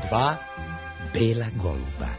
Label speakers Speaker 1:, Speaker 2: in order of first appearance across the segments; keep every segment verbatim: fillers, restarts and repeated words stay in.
Speaker 1: Dva bela goluba.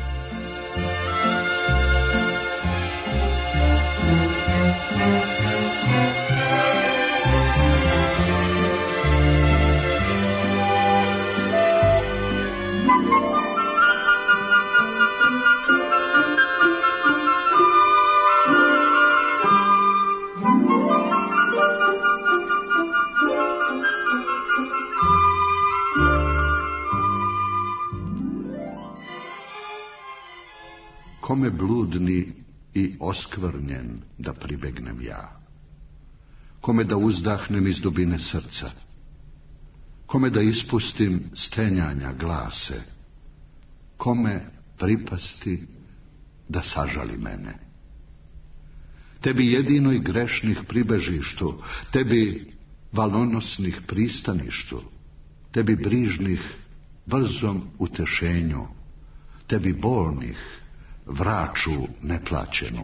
Speaker 2: Kome bludni i oskvrnjen da pribegnem ja? Kome da uzdahnem iz dubine srca? Kome da ispustim stenjanja glase? Kome pripasti da sažali mene? Tebi jedinoj grešnih pribežištu, tebi valonosnih pristaništu, tebi brižnih brzom utešenju, tebi bolnih vraču neplaćenu.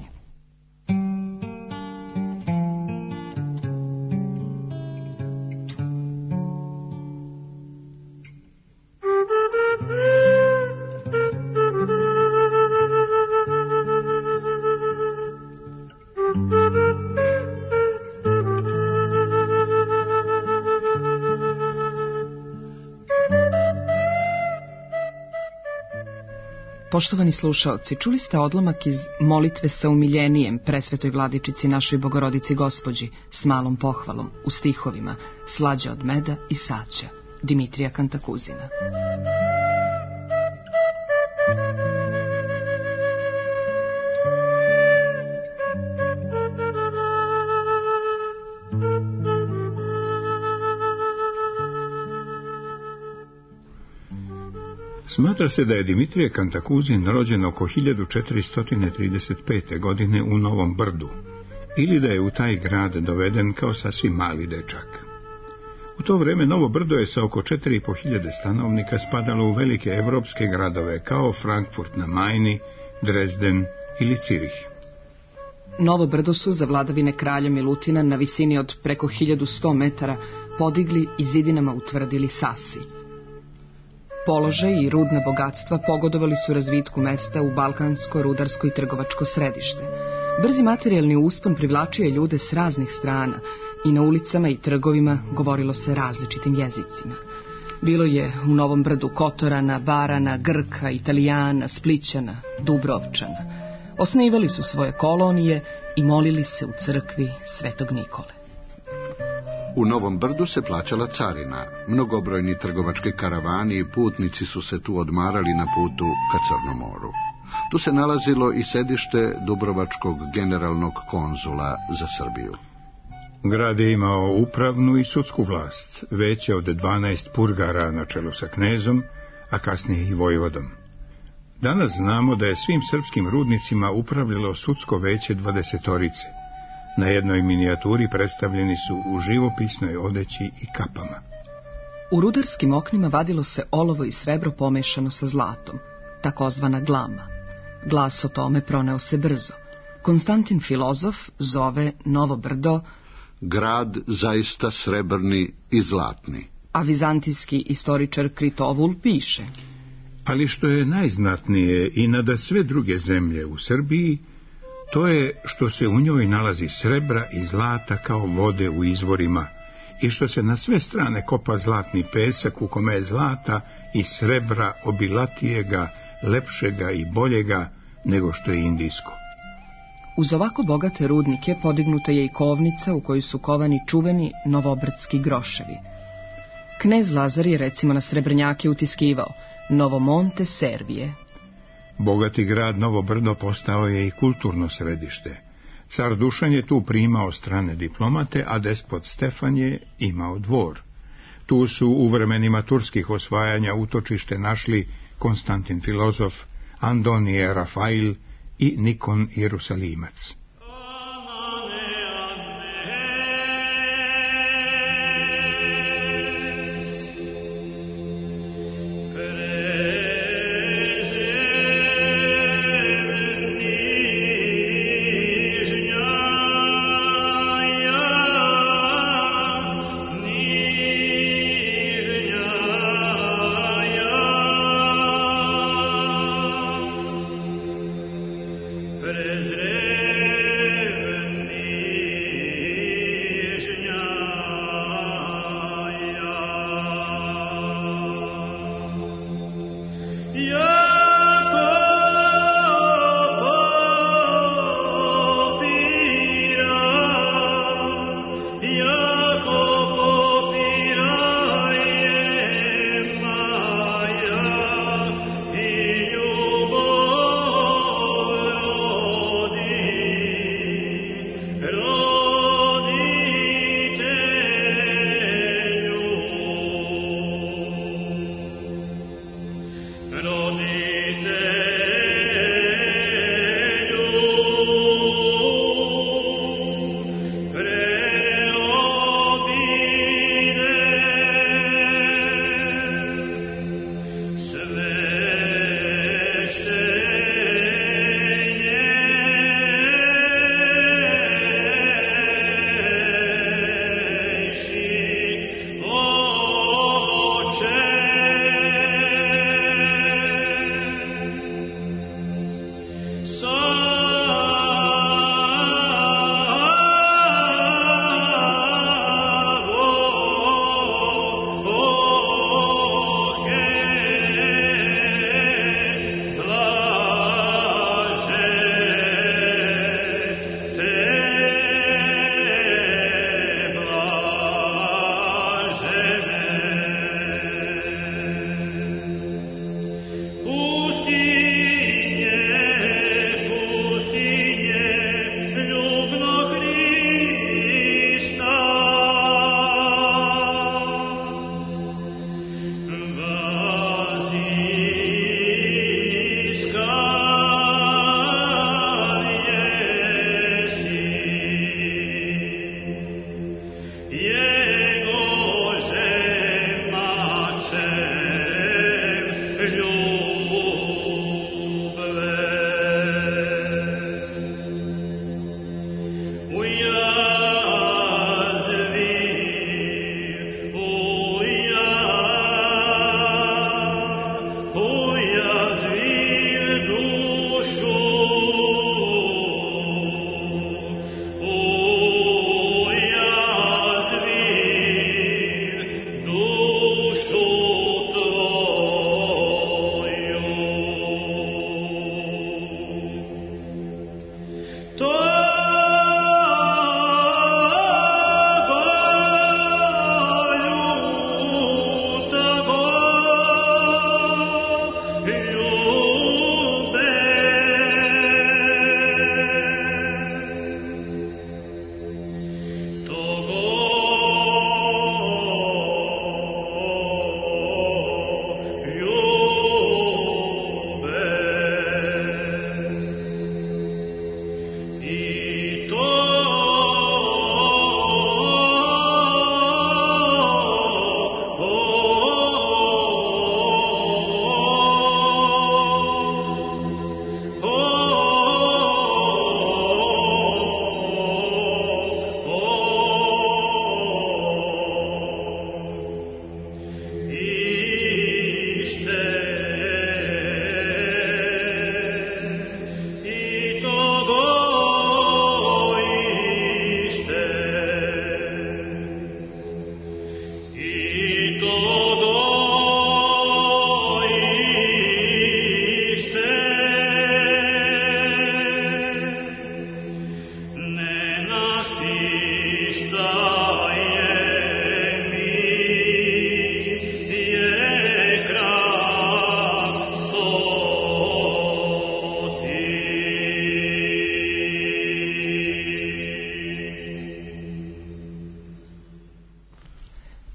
Speaker 3: Poštovani slušaoci, čuli ste odlomak iz molitve sa umiljenijem presvetoj vladičici našoj Bogorodici Gospođi s malom pohvalom u stihovima Slađa od meda i saća Dimitrija Kantakuzina.
Speaker 4: Smatra se da je Dimitrije Kantakuzin rođen oko hiljadu četiristo trideset pete. godine u Novom Brdu, ili da je u taj grad doveden kao sasvim mali dečak. U to vreme Novo Brdo je sa oko četiri i po hiljade stanovnika spadalo u velike evropske gradove kao Frankfurt na Majni, Dresden ili Cirih.
Speaker 3: Novo Brdo su za vladavine kralja Milutina na visini od preko hiljadu sto metara podigli i zidinama utvrdili Sasi. Položaj i rudna bogatstva pogodovali su razvitku mesta u balkansko, rudarsko i trgovačko središte. Brzi materijalni uspon privlačio je ljude s raznih strana i na ulicama i trgovima govorilo se različitim jezicima. Bilo je u Novom Brdu Kotorana, Barana, Grka, Italijana, Splićana, Dubrovčana. Osnivali su svoje kolonije i molili se u crkvi Svetog Nikole.
Speaker 2: U Novom Brdu se plaćala carina. Mnogobrojni trgovački karavani i putnici su se tu odmarali na putu ka Crnom moru. Tu se nalazilo i sedište Dubrovačkog generalnog konzula za Srbiju.
Speaker 4: Grad je imao upravnu i sudsku vlast, veće od dvanaest purgara na čelu sa knezom, a kasnije i vojvodom. Danas znamo da je svim srpskim rudnicima upravljalo sudsko veće dvadesetorice. Na jednoj minijaturi predstavljeni su u živopisnoj odeći i kapama.
Speaker 3: U rudarskim oknima vadilo se olovo i srebro pomešano sa zlatom, takozvana glama. Glas o tome proneo se brzo. Konstantin Filozof zove Novo Brdo
Speaker 2: grad zaista srebrni i zlatni.
Speaker 3: A vizantijski istoričar Kritovul piše:
Speaker 4: ali što je najznatnije i nada sve druge zemlje u Srbiji, to je što se u njoj nalazi srebra i zlata kao vode u izvorima i što se na sve strane kopa zlatni pesak u kome je zlata i srebra obilatijega, lepšega i boljega nego što je indijsko.
Speaker 3: Uz ovako bogate rudnike podignuta je i kovnica u kojoj su kovani čuveni novobrdski groševi. Knez Lazar je recimo na srebrnjake utiskivao Novo Monte Servije.
Speaker 4: Bogati grad Novo Brdo postao je i kulturno središte. Car Dušan je tu primao strane diplomate, a despot Stefan je imao dvor. Tu su u vremenima turskih osvajanja utočište našli Konstantin Filozof, Andonije Rafail i Nikon Jerusalimac.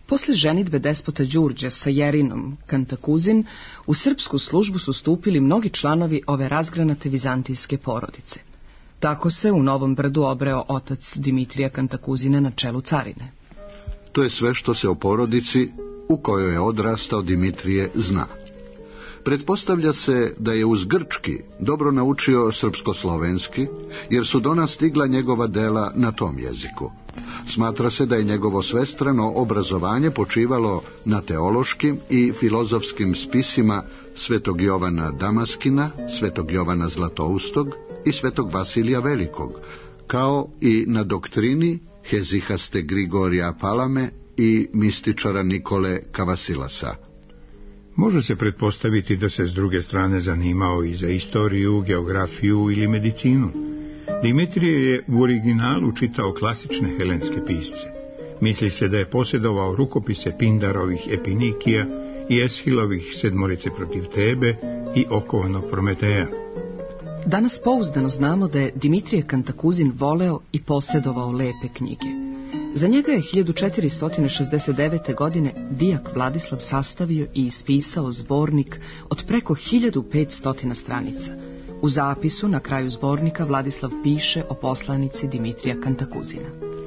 Speaker 3: Posle ženidbe despota Đurđa sa Jerinom Kantakuzin, u srpsku službu su stupili mnogi članovi ove razgranate vizantijske porodice. Tako se u Novom Brdu obreo otac Dimitrija Kantakuzina na čelu carine.
Speaker 2: To je sve što se o porodici, u kojoj je odrastao Dimitrije, zna. Pretpostavlja se da je uz grčki dobro naučio srpsko-slovenski, jer su do nas stigla njegova dela na tom jeziku. Smatra se da je njegovo svestrano obrazovanje počivalo na teološkim i filozofskim spisima svetog Jovana Damaskina, svetog Jovana Zlatoustog i svetog Vasilija Velikog, kao i na doktrini Hezihaste Grigorija Palame i mističara Nikole Kavasilasa.
Speaker 4: Može se pretpostaviti da se s druge strane zanimao i za istoriju, geografiju ili medicinu. Dimitrije je u originalu čitao klasične helenske pisce. Misli se da je posjedovao rukopise Pindarovih Epinikija i Eshilovih Sedmorice protiv Tebe i Okovanog Prometeja.
Speaker 3: Danas pouzdano znamo da je Dimitrije Kantakuzin voleo i posjedovao lepe knjige. Za njega je hiljadu četiristo šezdeset devete. godine dijak Vladislav sastavio i ispisao zbornik od preko hiljadu petsto stranica. U zapisu na kraju zbornika Vladislav piše o poslanici Dimitrija Kantakuzina.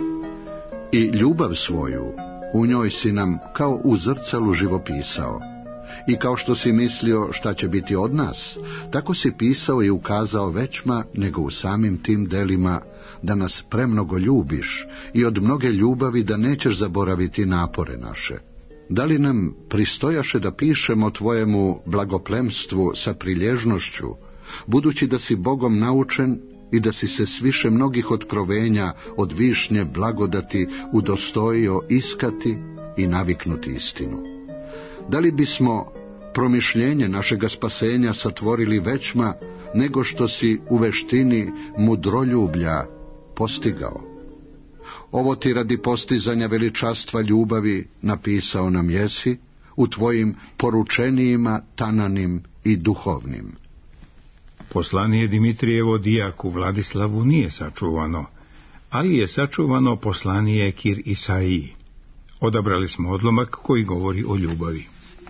Speaker 2: I ljubav svoju u njoj si nam kao u zrcalu živopisao. I kao što si mislio šta će biti od nas, tako si pisao i ukazao većma nego u samim tim delima, da nas premnogo ljubiš i od mnoge ljubavi da nećeš zaboraviti napore naše. Da li nam pristojaše da pišemo tvojemu blagoplemstvu sa prilježnošću, budući da si Bogom naučen i da si se s više mnogih otkrovenja od višnje blagodati udostojio iskati i naviknuti istinu? Da li bismo promišljenje našega spasenja satvorili većma nego što si u veštini mudroljublja postigao? Ovo ti radi postizanja veličastva ljubavi napisao nam jesi u tvojim poručenijima tananim i duhovnim.
Speaker 4: Poslanije Dimitrijevo dijaku Vladislavu nije sačuvano, ali je sačuvano poslanije Kir Isaiji. Odabrali smo odlomak koji govori o ljubavi.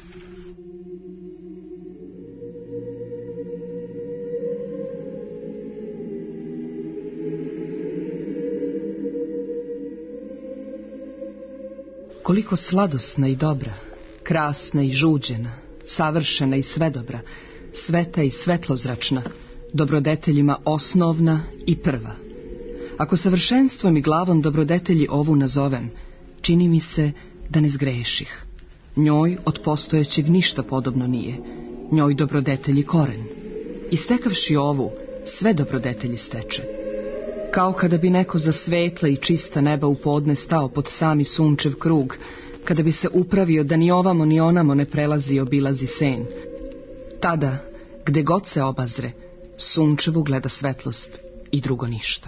Speaker 3: Koliko sladosna i dobra, krasna i žuđena, savršena i svedobra, sveta i svetlozračna, dobrodeteljima osnovna i prva. Ako savršenstvom i glavom dobrodetelji ovu nazovem, čini mi se da ne zgreših. Njoj od postojećeg ništa podobno nije, njoj dobrodetelji koren. Istekavši ovu, sve dobrodetelji steče. Kao kada bi neko za svetla i čista neba u podne stao pod sami sunčev krug, kada bi se upravio da ni ovamo ni onamo ne prelazi i obilazi sen. Tada, gde god se obazre, sunčevu gleda svetlost i drugo ništa.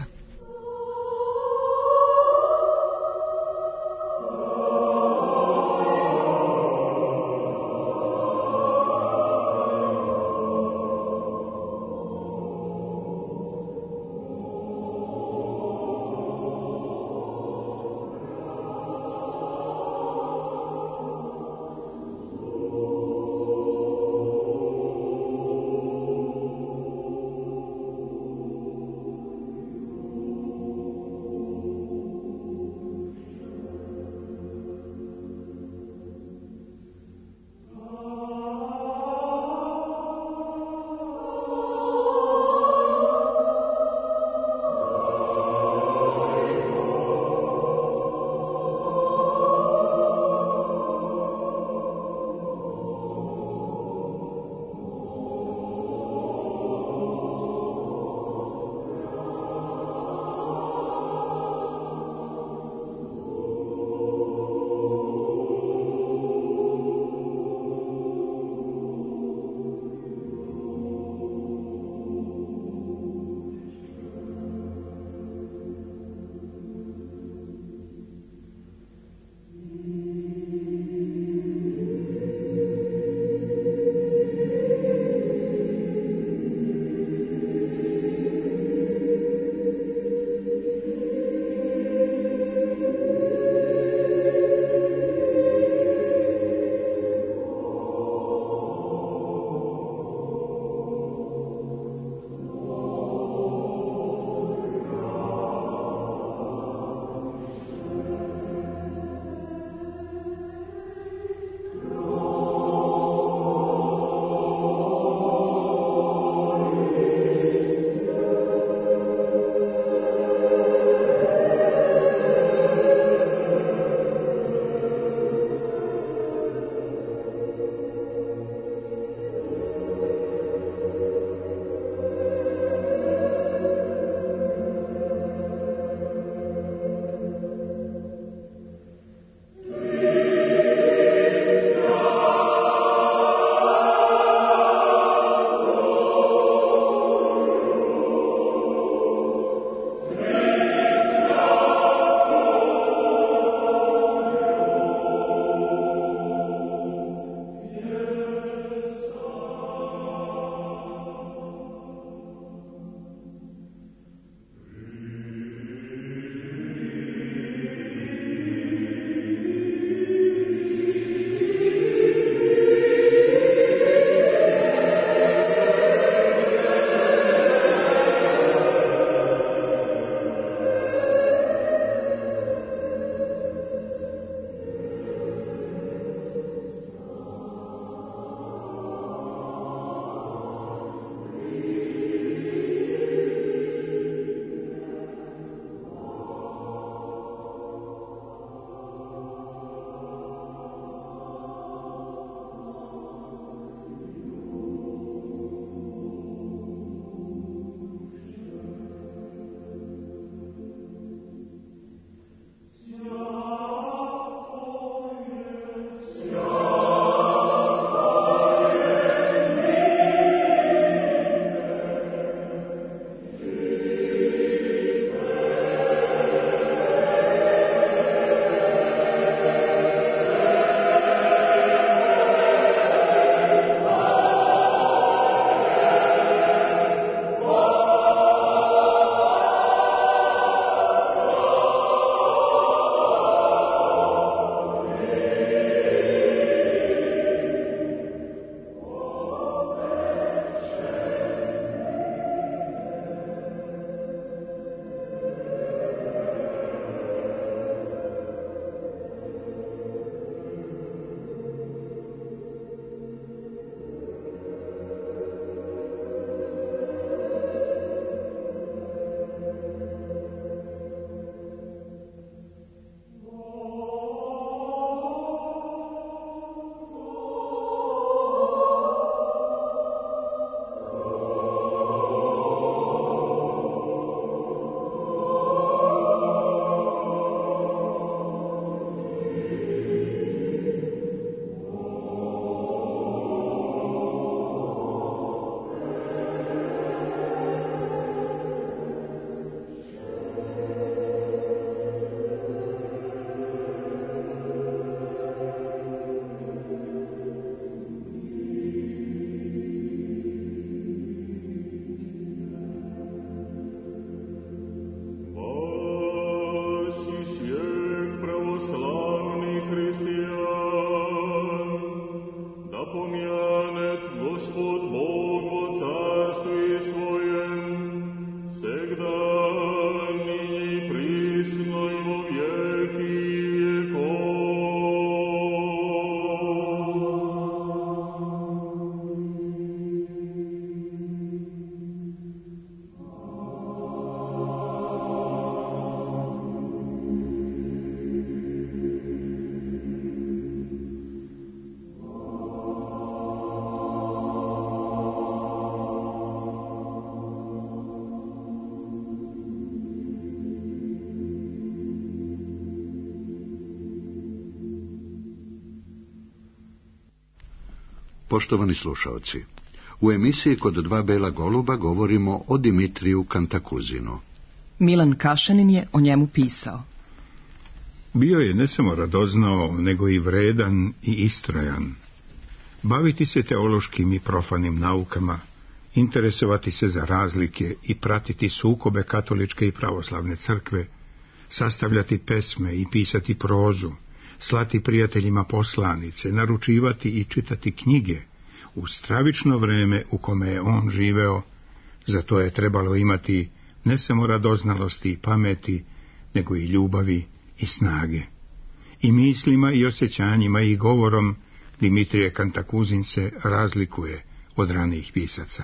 Speaker 2: Poštovani slušaoci, u emisiji Kod dva bela goluba govorimo o Dimitriju Kantakuzinu.
Speaker 3: Milan Kašanin je o njemu pisao.
Speaker 4: Bio je ne samo radoznao, nego i vredan i istrajan. Baviti se teološkim i profanim naukama, interesovati se za razlike i pratiti sukobe katoličke i pravoslavne crkve, sastavljati pesme i pisati prozu, slati prijateljima poslanice, naručivati i čitati knjige, u stravično vreme u kome je on živeo, za to je trebalo imati ne samo radoznalosti i pameti, nego i ljubavi i snage. I mislima i osjećanjima i govorom Dimitrije Kantakuzin se razlikuje od ranijih pisaca.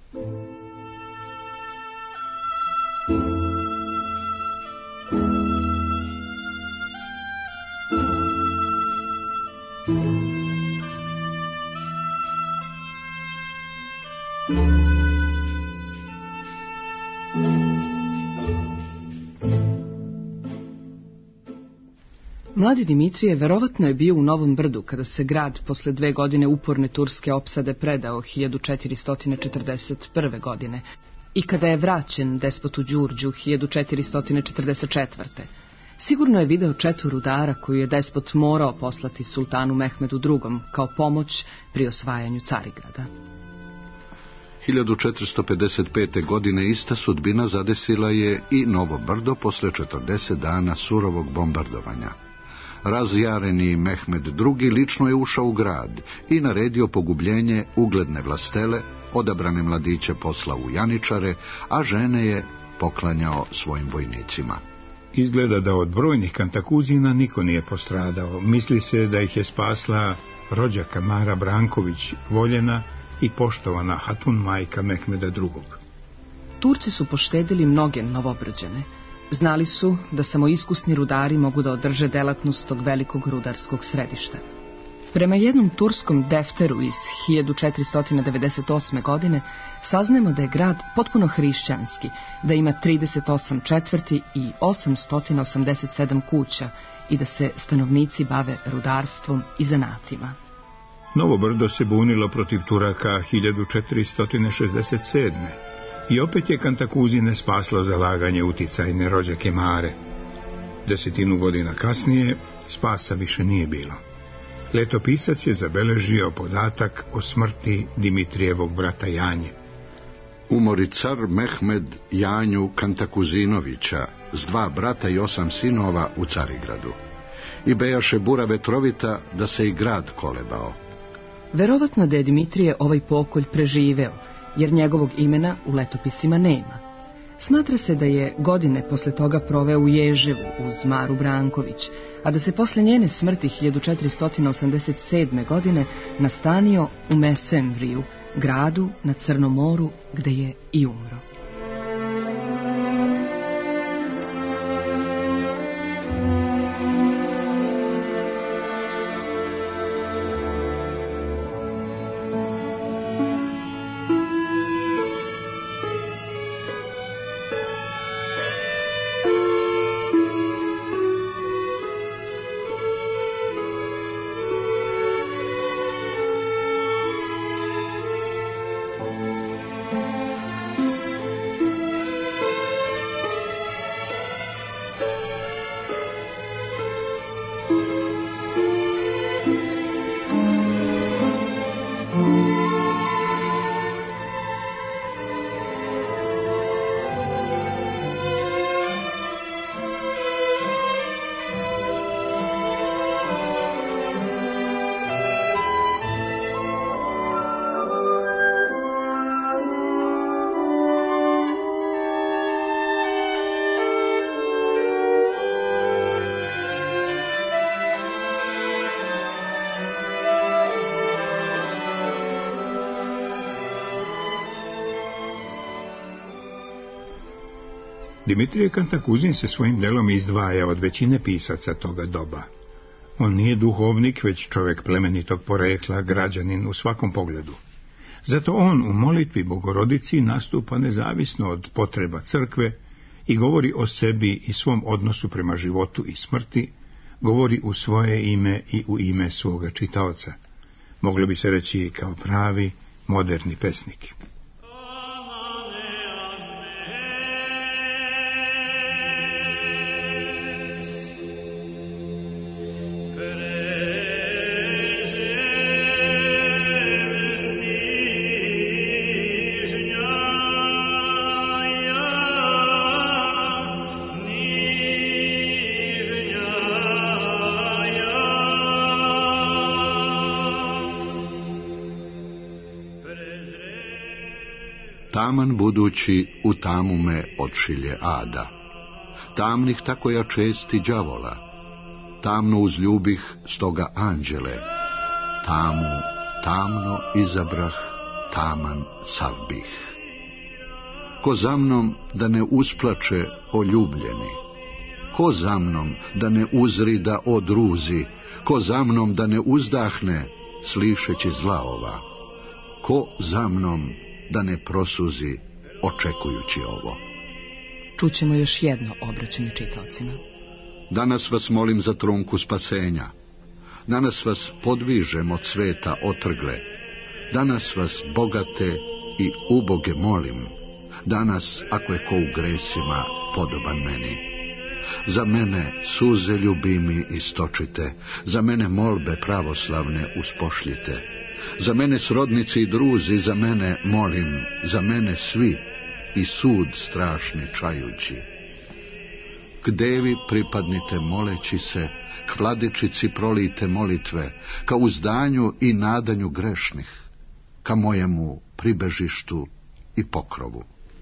Speaker 3: Mladi Dimitrije verovatno je bio u Novom Brdu kada se grad posle dve godine uporne turske opsade predao hiljadu četiristo četrdeset prve. godine i kada je vraćen despotu Đurđu hiljadu četiristo četrdeset četvrte. Sigurno je video četu rudara koju je despot morao poslati sultanu Mehmedu drugom kao pomoć pri osvajanju Carigrada.
Speaker 2: hiljadu četiristo pedeset pete. godine ista sudbina zadesila je i Novo Brdo posle četrdeset dana surovog bombardovanja. Razjareni Mehmed drugi. lično je ušao u grad i naredio pogubljenje ugledne vlastele, odabrane mladiće poslao u janičare, a žene je poklanjao svojim vojnicima.
Speaker 4: Izgleda da od brojnih Kantakuzina niko nije postradao. Misli se da ih je spasla rođaka Mara Branković, voljena i poštovana hatun majka Mehmeda drugog.
Speaker 3: Turci su poštedili mnoge Novobrđane. Znali su da samo iskusni rudari mogu da održe delatnost tog velikog rudarskog središta. Prema jednom turskom defteru iz hiljadu četiristo devedeset osme. godine saznajemo da je grad potpuno hrišćanski, da ima trideset osam četvrti i osamsto osamdeset sedam kuća i da se stanovnici bave rudarstvom i zanatima.
Speaker 4: Novo Brdo se bunilo protiv Turaka hiljadu četiristo šezdeset sedme. I opet je Kantakuzine spaslo zalaganje uticajne rođake Mare. Desetinu godina kasnije spasa više nije bilo. Letopisac je zabeležio podatak o smrti Dimitrijevog brata Janje.
Speaker 2: Umori car Mehmed Janju Kantakuzinovića s dva brata i osam sinova u Carigradu. I bejaše bura vetrovita da se i grad kolebao.
Speaker 3: Verovatno da je Dimitrije ovaj pokolj preživeo, jer njegovog imena u letopisima nema. Smatra se da je godine posle toga proveo u Ježevu uz Maru Branković, a da se posle njene smrti hiljadu četiristo osamdeset sedme. godine nastanio u Mesemvriju, gradu na Crnom moru, gde je i umro.
Speaker 4: Dimitrije Kantakuzin se svojim delom izdvaja od većine pisaca toga doba. On nije duhovnik, već čovjek plemenitog porekla, građanin u svakom pogledu. Zato on u molitvi Bogorodici nastupa nezavisno od potreba crkve i govori o sebi i svom odnosu prema životu i smrti, govori u svoje ime i u ime svoga čitaoca. moglo bi se reći kao pravi moderni pesnik.
Speaker 2: Taman budući u tamu me odšilje ada, tamnih tako ja česti đavola, tamno uzljubih stoga anđele, tamu tamno izabrah, taman sav bih. Ko za mnom da ne usplače o ljubljeni, ko za mnom da ne uzrida o druzi, ko za mnom da ne uzdahne slišeći zla ova, ko za mnom da ne prosuzi očekujući ovo.
Speaker 3: Čućemo još jedno obraćanje čitaocima.
Speaker 2: Danas vas molim za trunku spasenja. Danas vas podvižem od sveta otrgle. Danas vas bogate i uboge molim. Danas, ako je ko u gresima, podoban meni. Za mene suze ljubimi istočite, za mene molbe pravoslavne uspošljite. Za mene srodnici i druzi, za mene molim, za mene svi i sud strašni čajući. K devi pripadnite moleći se, k vladičici prolijte molitve, ka uzdanju i nadanju grešnih, ka mojemu pribežištu i pokrovu.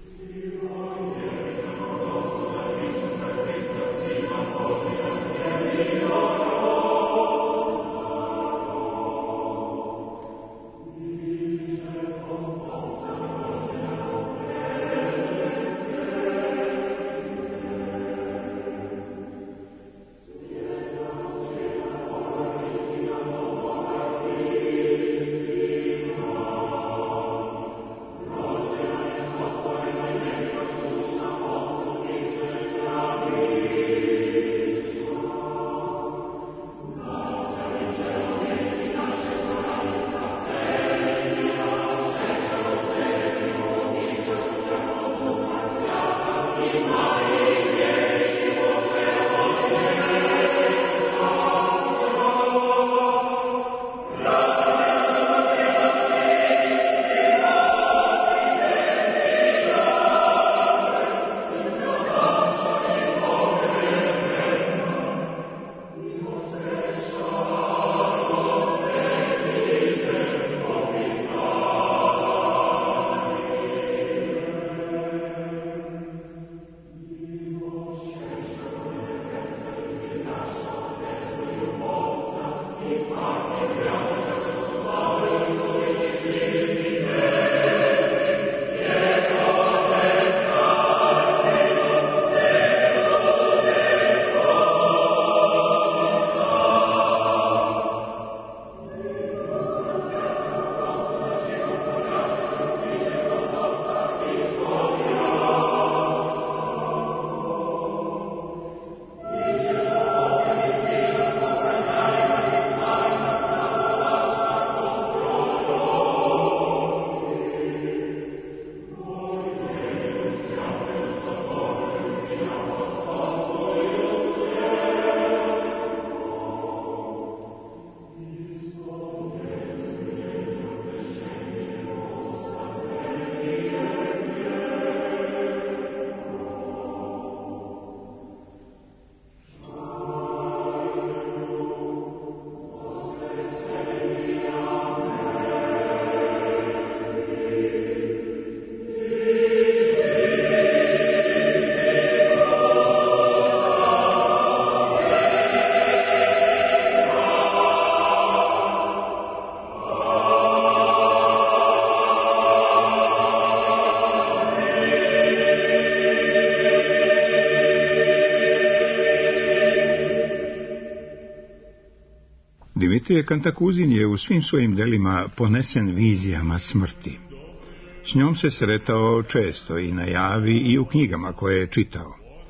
Speaker 4: Dimitrije Kantakuzin je u svim svojim delima ponesen vizijama smrti. S njom se sretao često i na javi i u knjigama koje je čitao.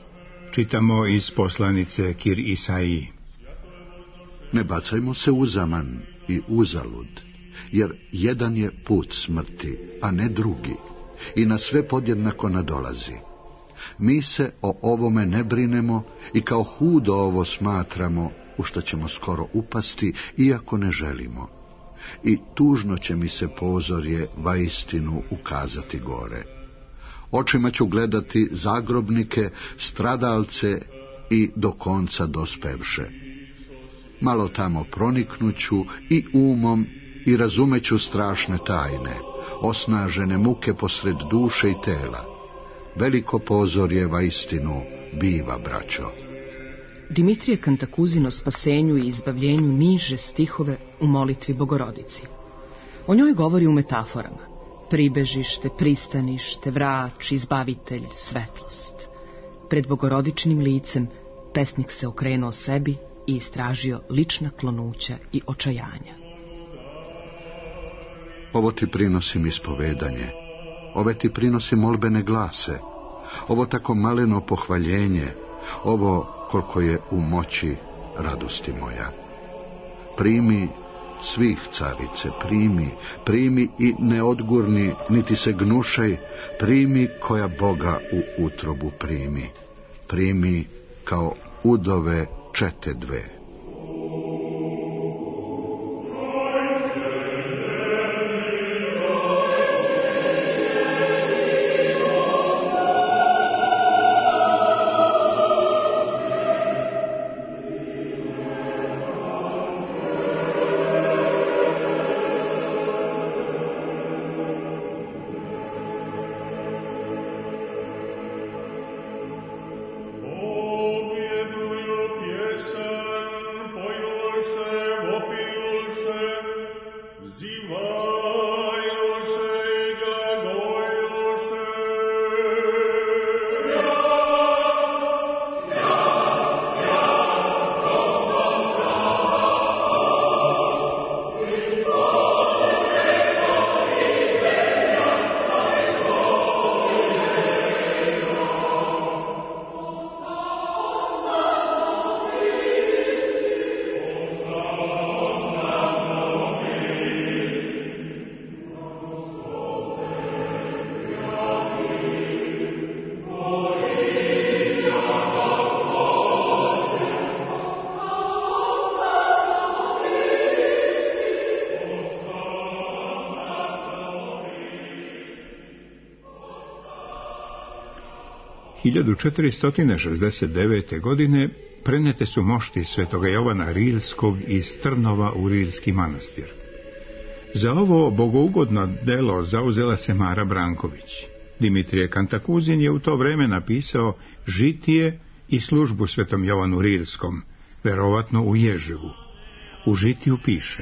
Speaker 4: Čitamo iz poslanice Kir Isaiji.
Speaker 2: Ne bacajmo se uzaman i uzalud, jer jedan je put smrti, a ne drugi, i na sve podjednako nadolazi. Mi se o ovome ne brinemo i kao hudo ovo smatramo, u što ćemo skoro upasti, iako ne želimo. I tužno će mi se pozorje vaistinu ukazati gore. Očima ću gledati zagrobnike, stradalce i do konca dospevše. Malo tamo proniknuću i umom i razumeću strašne tajne, osnažene muke posred duše i tela. Veliko pozorje vaistinu biva, braćo.
Speaker 3: Dimitrije Kantakuzin o spasenju i izbavljenju niže stihove u molitvi Bogorodici. O njoj govori u metaforama: pribežište, pristanište, vrač, izbavitelj, svetlost. Pred bogorodičnim licem pesnik se okrenuo sebi i istražio lična klonuća i očajanja.
Speaker 2: Ovo ti prinosim ispovedanje, ove ti prinosim molbene glase, ovo tako maleno pohvaljenje, ovo koliko je u moći radosti moja. Primi svih, carice, primi, primi i ne odgurni, niti se gnušaj, primi koja Boga u utrobu primi, primi kao udove čete dve.
Speaker 4: hiljadu četiristo šezdeset devete. godine prenete su mošti svetoga Jovana Rilskog iz Trnova u Rilski manastir. Za ovo bogougodno delo zauzela se Mara Branković. Dimitrije Kantakuzin je u to vreme napisao žitije i službu svetom Jovanu Rilskom, verovatno u Ježevu. U žitiju piše: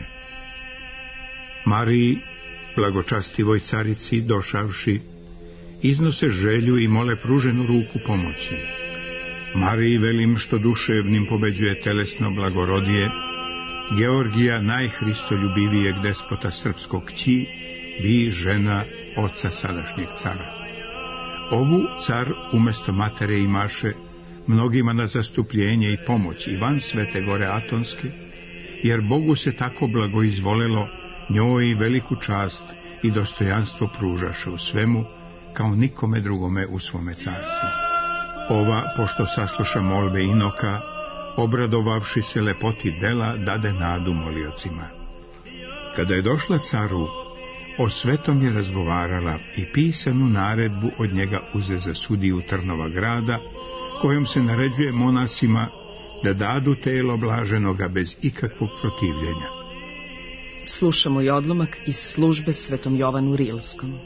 Speaker 4: Mariji, blagočastivoj carici došavši, iznose želju i mole pruženu ruku pomoći. Mariji velim što duševnim pobeđuje telesno blagorodije, Georgija najhristoljubivijeg despota srpskog kći, bi žena oca sadašnjeg cara. Ovu car umesto matere imaše mnogima na zastupljenje i pomoć i van Svete Gore Atonske, jer Bogu se tako blagoizvolelo, njoj veliku čast i dostojanstvo pružaše u svemu, kao nikome drugome u svome carstvu. Ova, pošto sasluša molbe inoka, obradovavši se lepoti dela, dade nadu moliocima. Kada je došla caru, o svetom je razgovarala i pisanu naredbu od njega uze za sudiju Trnova grada, kojom se naređuje monasima da dadu telo blaženoga bez ikakvog protivljenja.
Speaker 3: Slušamo i odlomak iz službe svetom Jovanu Rilskom.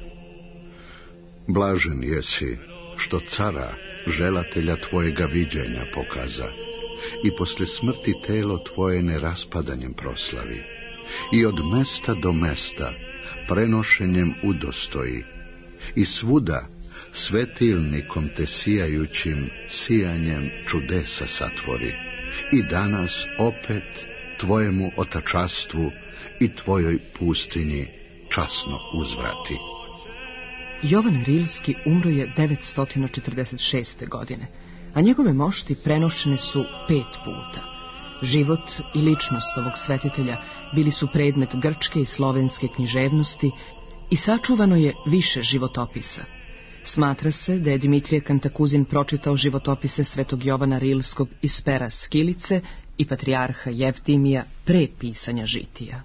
Speaker 2: Blažen jesi što cara, želatelja tvojega viđenja, pokaza i posle smrti telo tvoje neraspadanjem proslavi i od mesta do mesta prenošenjem udostoji i svuda svetilnikom te sijajućim sijanjem čudesa satvori i danas opet tvojemu otačastvu i tvojoj pustinji časno uzvrati.
Speaker 3: Jovan Rilski umro je devetsto četrdeset šeste. godine, a njegove mošti prenošene su pet puta. Život i ličnost ovog svetitelja bili su predmet grčke i slovenske književnosti i sačuvano je više životopisa. Smatra se da je Dimitrije Kantakuzin pročitao životopise svetog Jovana Rilskog iz pera Skilice i patrijarha Jevtimija pre pisanja žitija.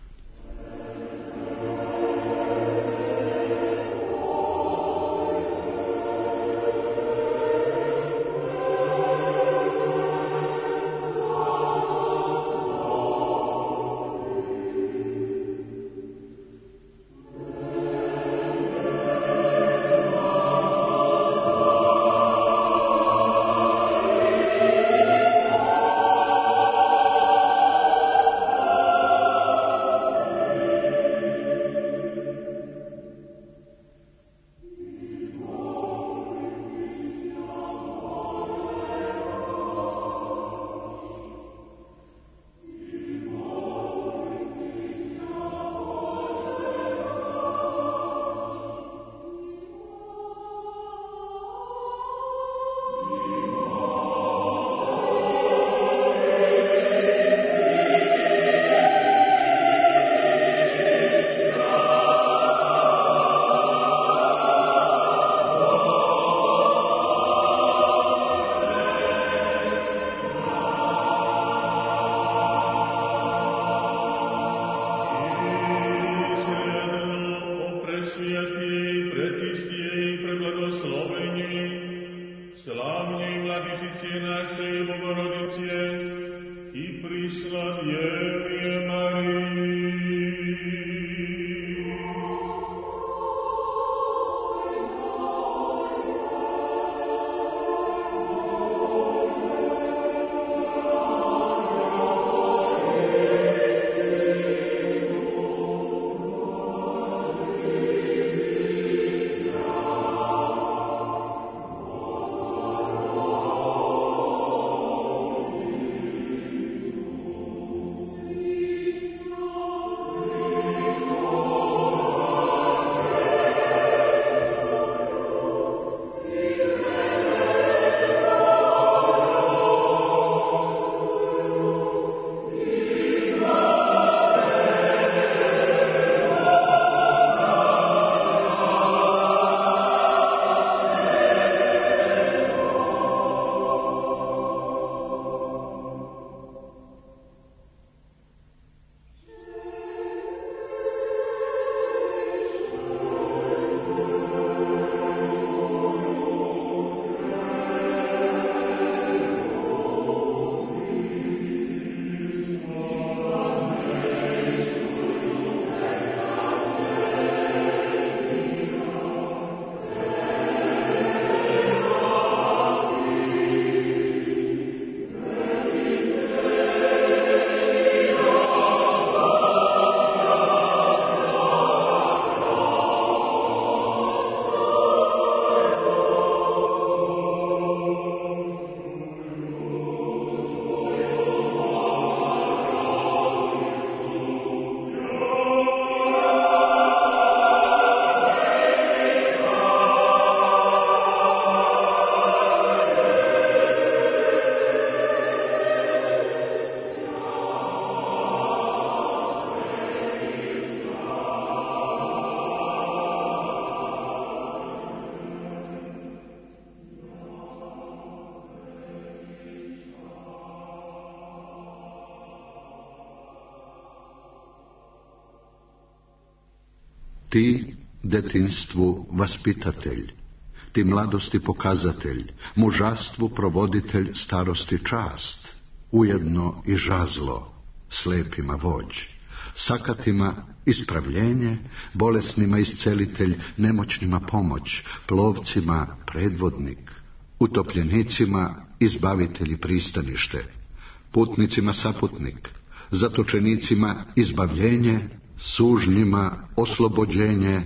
Speaker 2: Ti, detinstvu vaspitatelj, ti mladosti pokazatelj, mužastvu provoditelj, starosti čast, ujedno i žazlo, slepima vođ, sakatima ispravljenje, bolesnima iscelitelj, nemoćnima pomoć, plovcima predvodnik, utopljenicima izbavitelj i pristanište, putnicima saputnik, zatočenicima izbavljenje, sužnjima oslobođenje,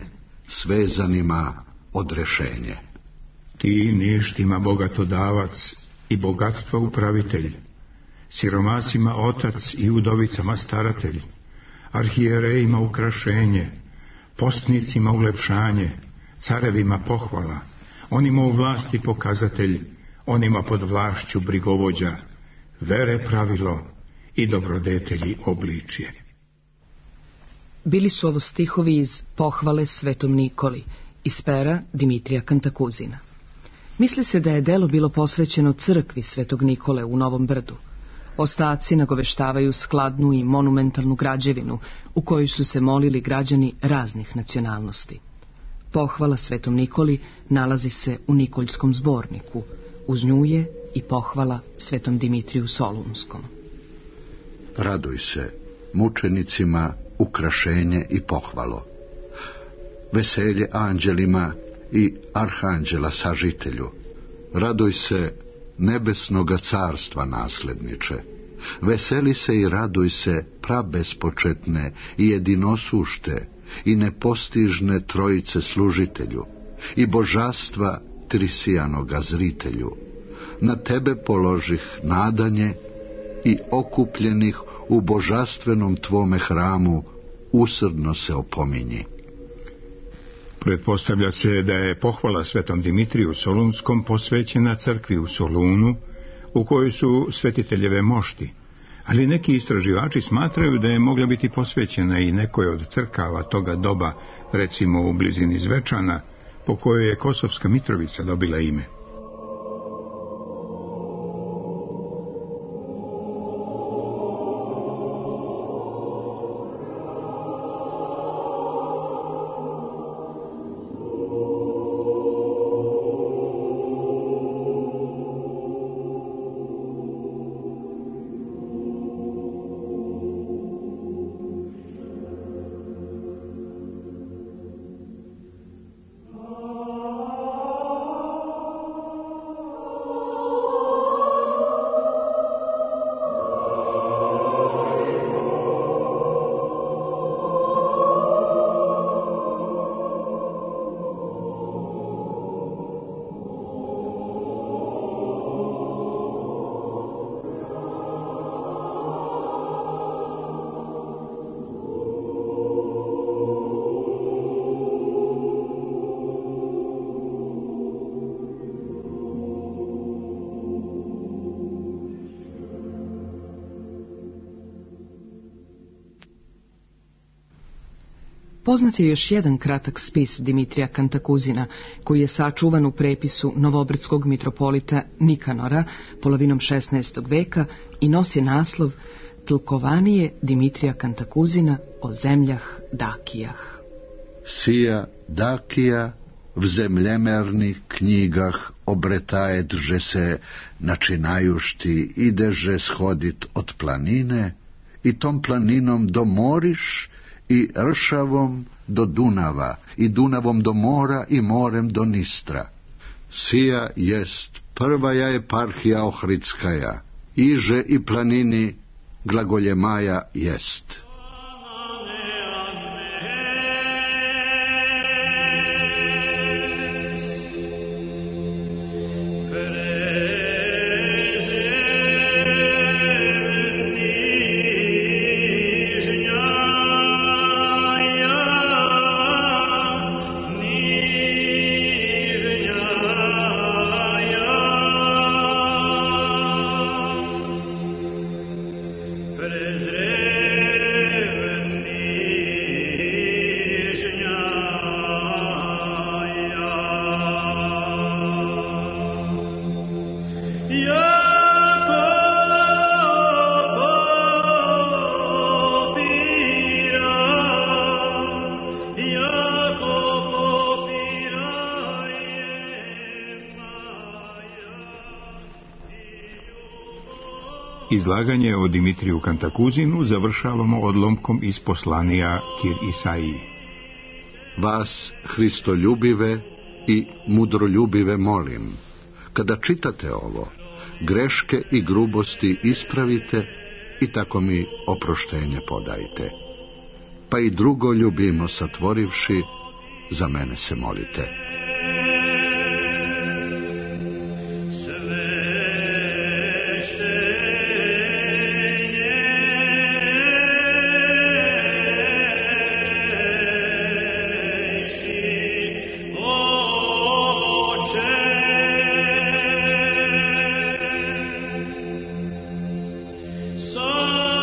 Speaker 2: svezanima odrešenje.
Speaker 4: Ti ništima bogatodavac i bogatstva upravitelj, siromasima otac i udovicama staratelj, arhijerejima ukrašenje, postnicima ulepšanje, carevima pohvala, onima u vlasti pokazatelj, onima pod vlašću brigovođa, vere pravilo i dobrodetelji obličje.
Speaker 3: Bili su ovo stihovi iz Pohvale Svetom Nikoli, iz pera Dimitrija Kantakuzina. Misli se da je delo bilo posvećeno crkvi Svetog Nikole u Novom Brdu. Ostaci nagoveštavaju skladnu i monumentalnu građevinu u kojoj su se molili građani raznih nacionalnosti. Pohvala Svetom Nikoli nalazi se u Nikoljskom zborniku, uz nju je i pohvala Svetom Dimitriju Solunskom.
Speaker 2: Raduj se mučenicima, ukrašenje i pohvalo. Veselje anđelima i arhanđela sažitelju. Raduj se nebesnoga carstva nasledniče. Veseli se i raduj se prabespočetne i jedinosušte i nepostižne trojice služitelju i božastva trisijanoga zritelju. Na tebe položih nadanje i okupljenih u božastvenom tvome hramu usrdno se opominji.
Speaker 4: Pretpostavlja se da je pohvala Svetom Dimitriju Solunskom posvećena crkvi u Solunu, u kojoj su svetiteljeve mošti, ali neki istraživači smatraju da je mogla biti posvećena i nekoj od crkava toga doba, recimo u blizini Zvečana, po kojoj je Kosovska Mitrovica dobila ime.
Speaker 3: Poznat je još jedan kratak spis Dimitrija Kantakuzina, koji je sačuvan u prepisu novobrdskog mitropolita Nikanora polovinom šesnaestog veka i nosi naslov Tlkovanije Dimitrija Kantakuzina o zemljah Dakijah.
Speaker 2: Sija Dakija v zemljemernih knjigah obretajedže se načinajušti ideže shodit od planine i tom planinom do moriš i Ršavom do Dunava, i Dunavom do mora, i morem do Nistra. Sija jest prvaja eparhija Ohridskaja, iže i planini Glagoljemaja jest.
Speaker 4: Izlaganje o Dimitriju Kantakuzinu završavamo odlomkom iz poslanija Kir Isaiji.
Speaker 2: Vas, Hristoljubive i mudroljubive, molim, kada čitate ovo, greške i grubosti ispravite i tako mi oproštenje podajte. Pa i drugo ljubimo satvorivši, za mene se molite.
Speaker 5: So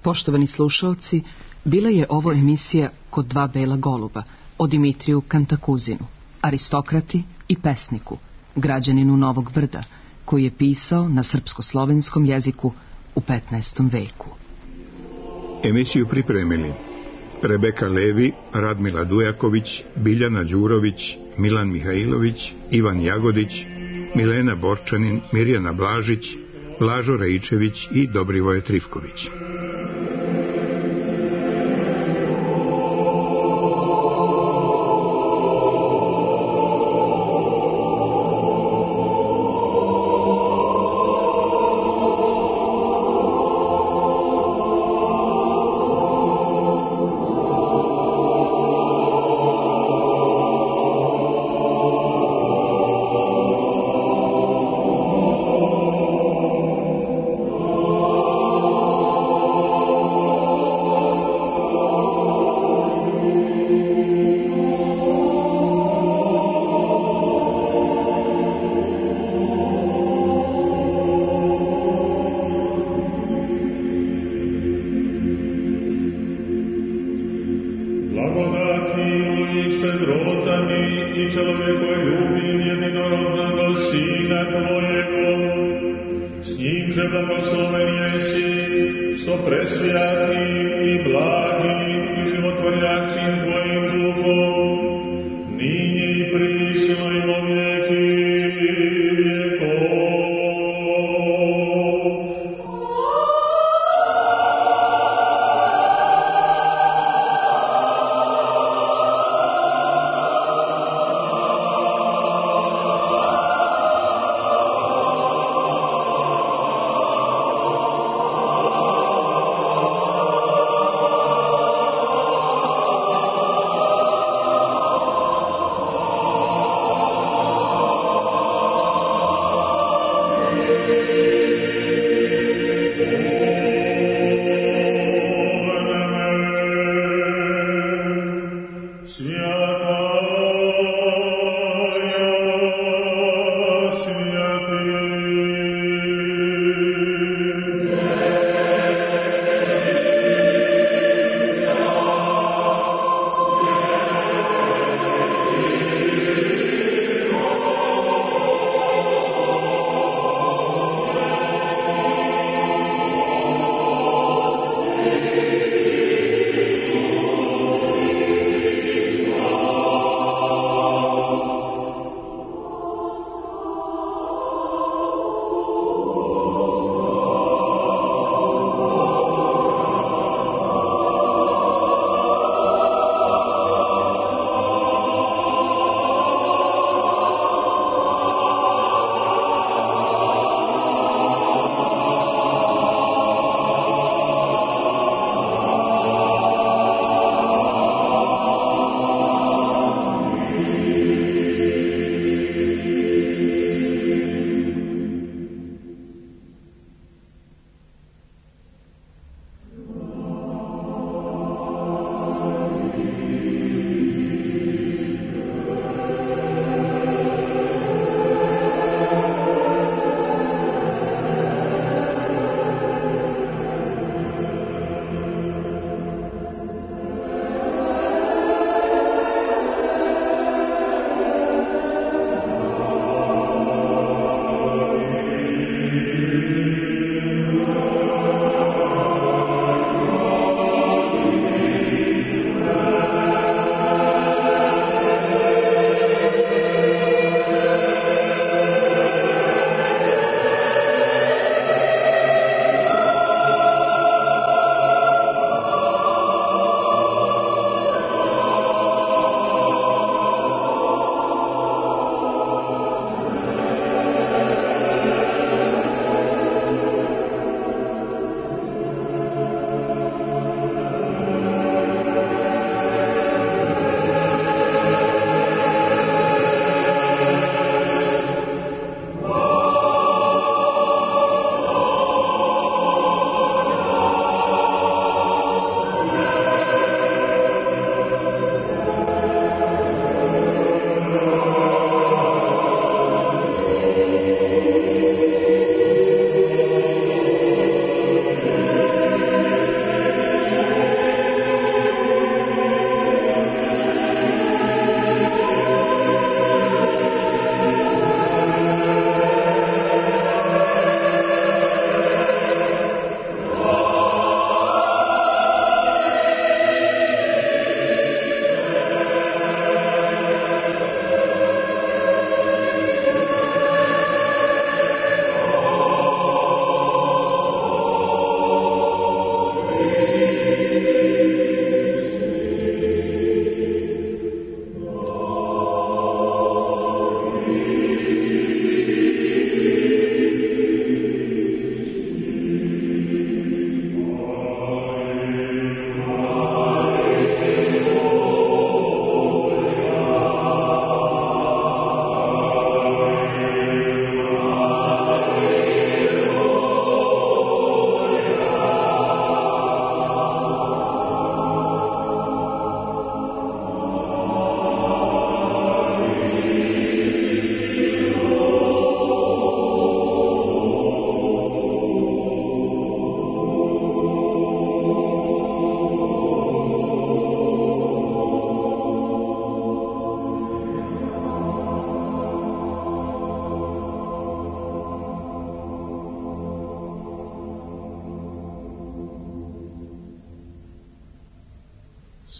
Speaker 3: Poštovani slušaoci, bila je ovo emisija Kod dva bela goluba o Dimitriju Kantakuzinu, aristokrati i pesniku, građaninu Novog Brda, koji je pisao na srpsko-slovenskom jeziku u petnaestom veku.
Speaker 4: Emisiju pripremili Rebeka Levi, Radmila Dujaković, Biljana Đurović, Milan Mihajlović, Ivan Jagodić, Milena Borčanin, Mirjana Blažić, Blažo Raičević i Dobrivoje Trifković.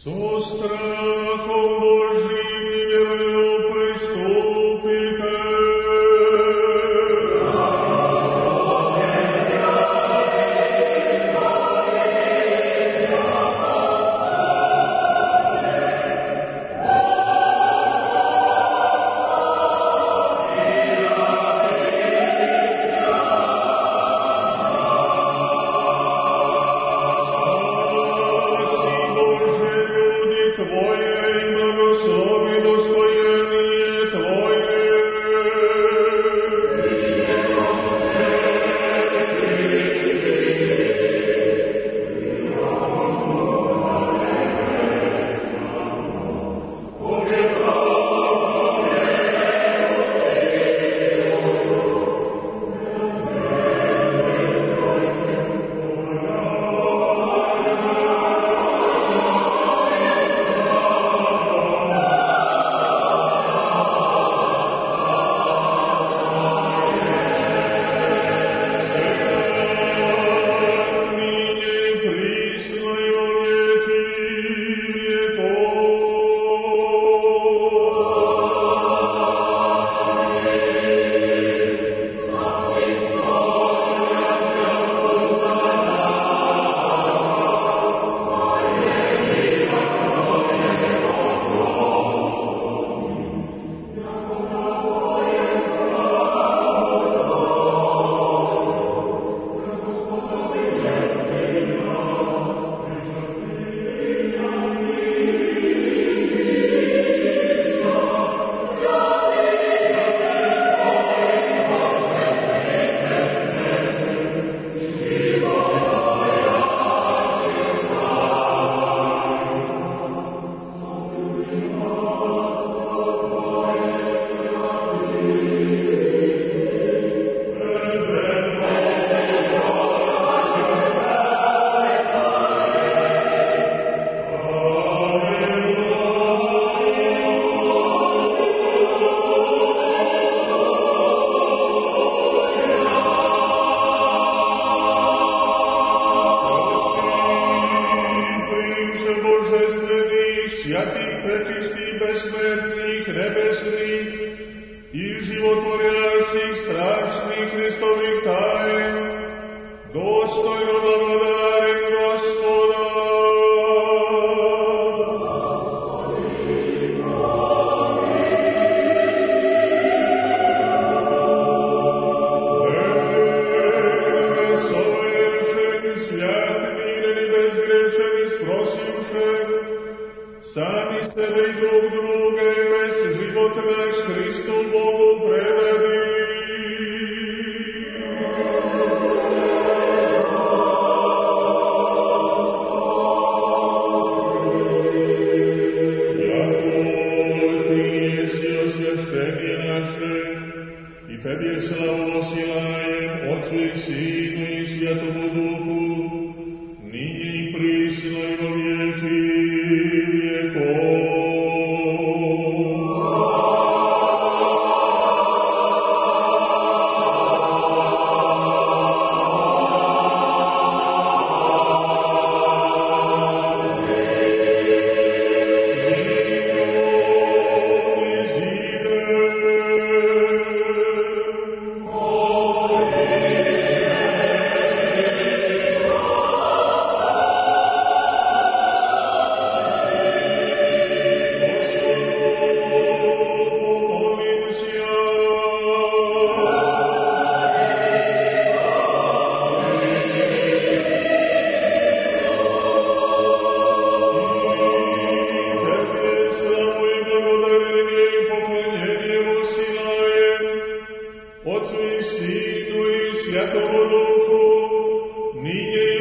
Speaker 5: Отцу и Сину и Святому Духу, ныне